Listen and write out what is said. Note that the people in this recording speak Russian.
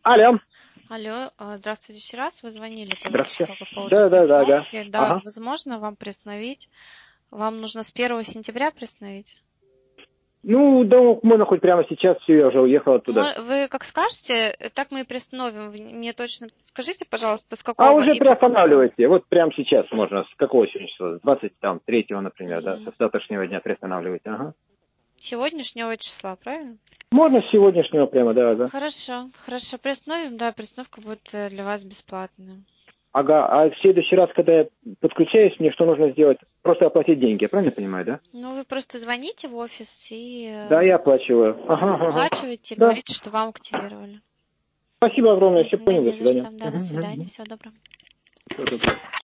Алло. Алло, здравствуйте еще раз. Вы звонили только что Здравствуйте. по поводу Да. приостановки. Да, Ага. возможно, вам приостановить. Вам нужно с 1 сентября приостановить? Ну, да, можно хоть прямо сейчас, все, я уже уехал оттуда. Вы как скажете, так мы и приостановим. Вы мне точно скажите, пожалуйста, с А какого уже и по какому? приостанавливайте. Вот прямо сейчас можно. С какого сегодня числа? С 23-го, например, да? Мгм. С завтрашнего дня приостанавливайте. Ага. Сегодняшнего числа, правильно? Можно с сегодняшнего прямо, да. Хорошо, хорошо. Приостановим, да, приостановка будет для вас бесплатная. Ага, а в следующий раз, когда я подключаюсь, мне что нужно сделать? Просто оплатить деньги, я правильно понимаю, да? Ну, вы просто звоните в офис и Да, я оплачиваю. Ага. оплачиваете, Да. говорите, что вам активировали. Спасибо огромное, все Нет, понял, до не за свидания. что. Да, до свидания. Всего доброго. Всего доброго.